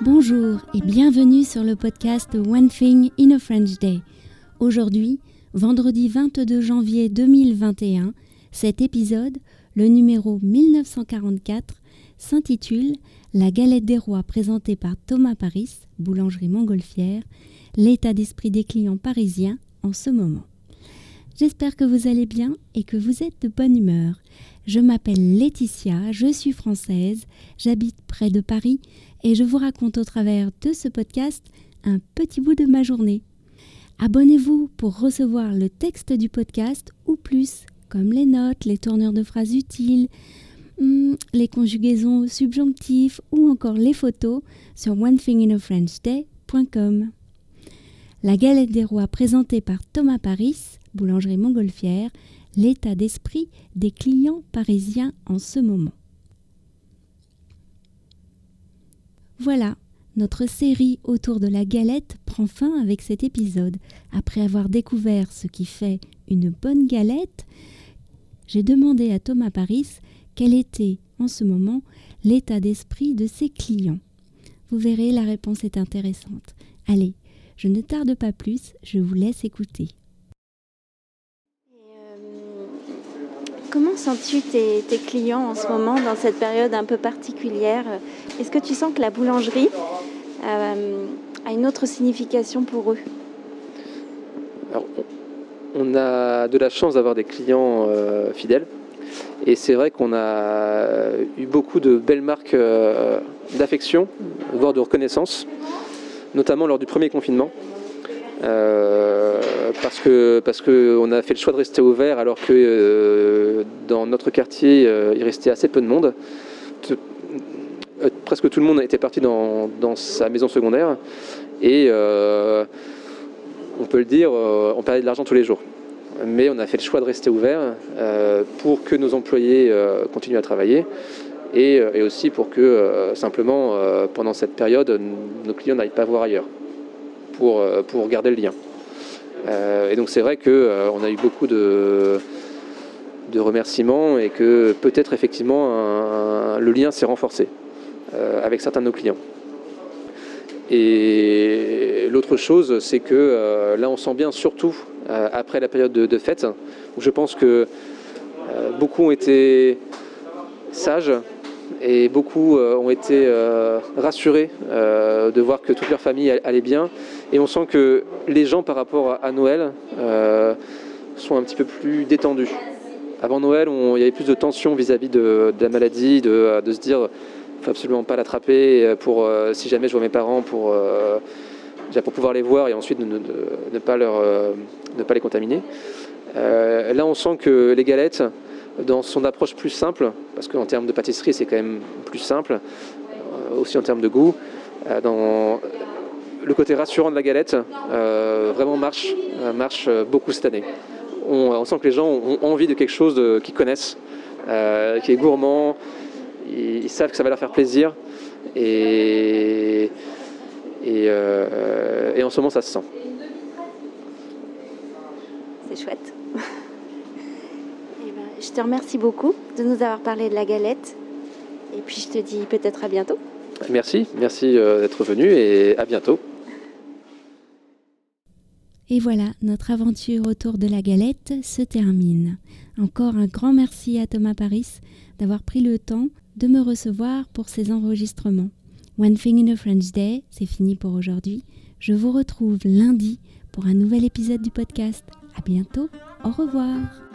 Bonjour et bienvenue sur le podcast One Thing in a French Day. Aujourd'hui, vendredi 22 janvier 2021, cet épisode, le numéro 1944, s'intitule « La galette des rois » présentée par Thomas Paris, boulangerie Montgolfière, l'état d'esprit des clients parisiens en ce moment. J'espère que vous allez bien et que vous êtes de bonne humeur. Je m'appelle Laetitia, je suis française, j'habite près de Paris et je vous raconte au travers de ce podcast un petit bout de ma journée. Abonnez-vous pour recevoir le texte du podcast ou plus, comme les notes, les tournures de phrases utiles, les conjugaisons subjonctifs ou encore les photos sur onethinginafrenchday.com. La galette des rois présentée par Thomas Paris, boulangerie Montgolfière, l'état d'esprit des clients parisiens en ce moment. Voilà, notre série autour de la galette prend fin avec cet épisode. Après avoir découvert ce qui fait une bonne galette, j'ai demandé à Thomas Paris quel était en ce moment l'état d'esprit de ses clients. Vous verrez, la réponse est intéressante. Allez, je ne tarde pas plus, je vous laisse écouter. Comment sens-tu tes clients en ce moment, dans cette période un peu particulière ? Est-ce que tu sens que la boulangerie a une autre signification pour eux ? Alors, on a de la chance d'avoir des clients fidèles. Et c'est vrai qu'on a eu beaucoup de belles marques d'affection, voire de reconnaissance, notamment lors du premier confinement. Parce qu'on a fait le choix de rester ouvert alors que dans notre quartier il restait assez peu de monde. Presque tout le monde était parti dans sa maison secondaire et on peut le dire, on perdait de l'argent tous les jours. Mais on a fait le choix de rester ouvert pour que nos employés continuent à travailler et aussi pour que simplement pendant cette période nos clients n'aillent pas voir ailleurs. Pour garder le lien. Et donc c'est vrai qu'on a eu beaucoup de remerciements et que peut-être effectivement le lien s'est renforcé avec certains de nos clients. Et l'autre chose, c'est que là on sent bien, surtout après la période de fête, où je pense que beaucoup ont été sages et beaucoup ont été rassurés de voir que toute leur famille allait bien. Et on sent que les gens, par rapport à Noël, sont un petit peu plus détendus. Avant Noël, il y avait plus de tension vis-à-vis de la maladie, de se dire il ne faut absolument pas l'attraper pour si jamais je vois mes parents pour pouvoir les voir et ensuite ne pas les contaminer. Là, on sent que les galettes, dans son approche plus simple, parce qu'en termes de pâtisserie, c'est quand même plus simple, aussi en termes de goût, dans le côté rassurant de la galette vraiment marche beaucoup cette année. On sent que les gens ont envie de quelque chose qu'ils connaissent, qui est gourmand, ils savent que ça va leur faire plaisir et en ce moment ça se sent. C'est chouette. Je te remercie beaucoup de nous avoir parlé de la galette et puis je te dis peut-être à bientôt. Merci d'être venu et à bientôt. Et voilà, notre aventure autour de la galette se termine. Encore un grand merci à Thomas Paris d'avoir pris le temps de me recevoir pour ces enregistrements. One Thing in a French Day, c'est fini pour aujourd'hui. Je vous retrouve lundi pour un nouvel épisode du podcast. À bientôt, au revoir.